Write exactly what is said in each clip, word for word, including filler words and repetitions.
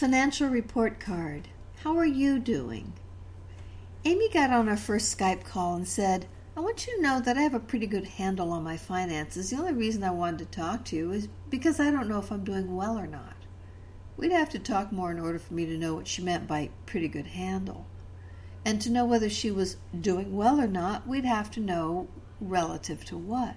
Financial report card. How are you doing? Amy got on our first Skype call and said, I want you to know that I have a pretty good handle on my finances. The only reason I wanted to talk to you is because I don't know if I'm doing well or not. We'd have to talk more in order for me to know what she meant by pretty good handle. And to know whether she was doing well or not, we'd have to know relative to what.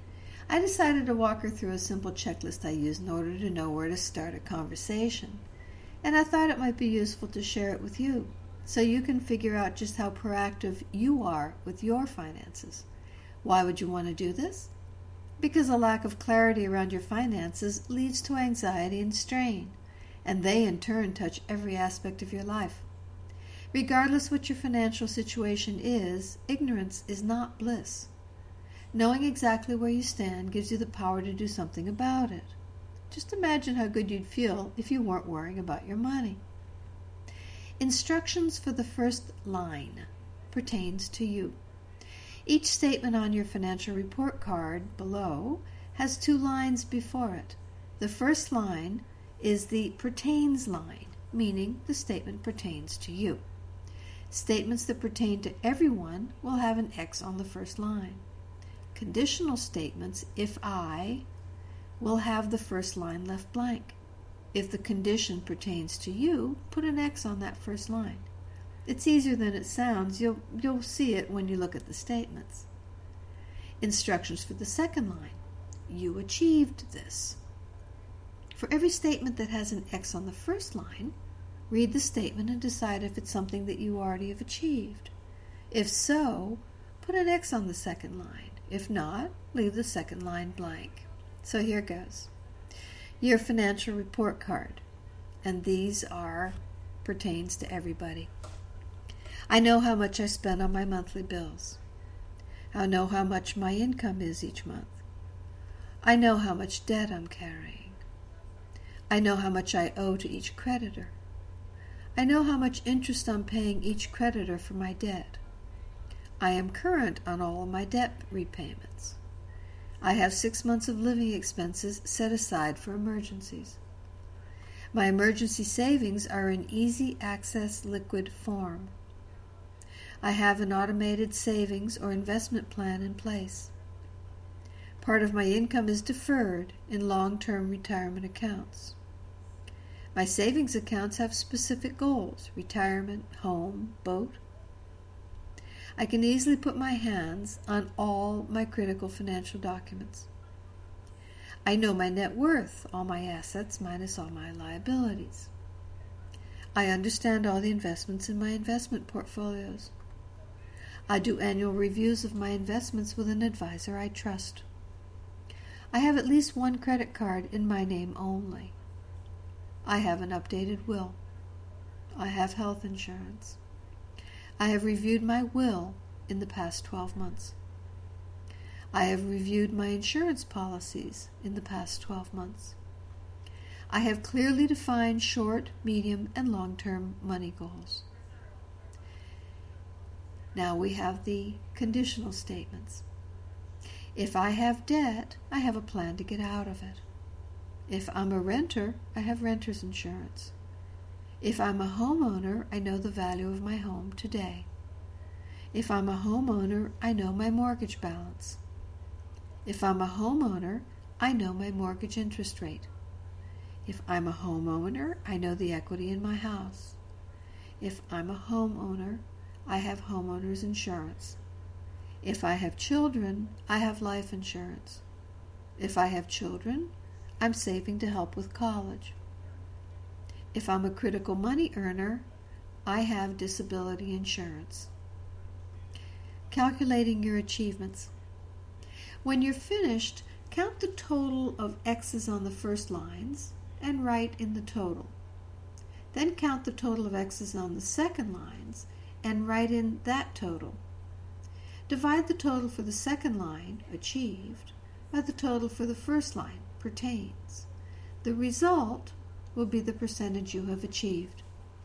I decided to walk her through a simple checklist I use in order to know where to start a conversation. And I thought it might be useful to share it with you, so you can figure out just how proactive you are with your finances. Why would you want to do this? Because a lack of clarity around your finances leads to anxiety and strain, and they in turn touch every aspect of your life. Regardless what your financial situation is, ignorance is not bliss. Knowing exactly where you stand gives you the power to do something about it. Just imagine how good you'd feel if you weren't worrying about your money. Instructions for the first line pertains to you. Each statement on your financial report card below has two lines before it. The first line is the pertains line, meaning the statement pertains to you. Statements that pertain to everyone will have an X on the first line. Conditional statements, if I, will have the first line left blank. If the condition pertains to you, put an X on that first line. It's easier than it sounds. You'll, you'll see it when you look at the statements. Instructions for the second line. You achieved this. For every statement that has an X on the first line, read the statement and decide if it's something that you already have achieved. If so, put an X on the second line. If not, leave the second line blank. So here goes. Your financial report card, and these are pertains to everybody. I know how much I spend on my monthly bills. I know how much my income is each month. I know how much debt I'm carrying. I know how much I owe to each creditor. I know how much interest I'm paying each creditor for my debt. I am current on all of my debt repayments. I have six months of living expenses set aside for emergencies. My emergency savings are in easy access liquid form. I have an automated savings or investment plan in place. Part of my income is deferred in long-term retirement accounts. My savings accounts have specific goals: retirement, home, boat. I can easily put my hands on all my critical financial documents. I know my net worth, all my assets minus all my liabilities. I understand all the investments in my investment portfolios. I do annual reviews of my investments with an advisor I trust. I have at least one credit card in my name only. I have an updated will. I have health insurance. I have reviewed my will in the past twelve months. I have reviewed my insurance policies in the past twelve months. I have clearly defined short, medium, and long-term money goals. Now we have the conditional statements. If I have debt, I have a plan to get out of it. If I'm a renter, I have renter's insurance. If I'm a homeowner, I know the value of my home today. If I'm a homeowner, I know my mortgage balance. If I'm a homeowner, I know my mortgage interest rate. If I'm a homeowner, I know the equity in my house. If I'm a homeowner, I have homeowner's insurance. If I have children, I have life insurance. If I have children, I'm saving to help with college. If I'm a critical money earner, I have disability insurance. Calculating your achievements. When you're finished, count the total of X's on the first lines and write in the total. Then count the total of X's on the second lines and write in that total. Divide the total for the second line, achieved, by the total for the first line, pertains. The result will be the percentage you have achieved.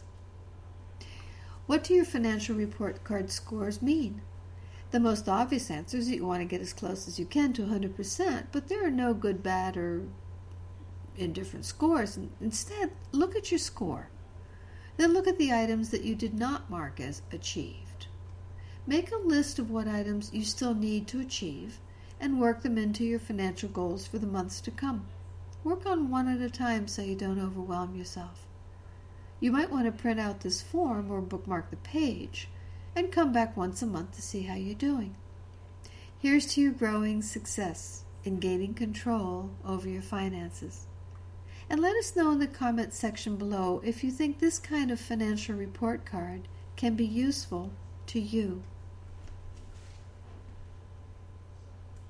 What do your financial report card scores mean? The most obvious answer is that you want to get as close as you can to one hundred percent, but there are no good, bad, or in different scores. Instead, look at your score. Then look at the items that you did not mark as achieved. Make a list of what items you still need to achieve and work them into your financial goals for the months to come. Work on one at a time so you don't overwhelm yourself. You might want to print out this form or bookmark the page and come back once a month to see how you're doing. Here's to your growing success in gaining control over your finances. And let us know in the comments section below if you think this kind of financial report card can be useful to you.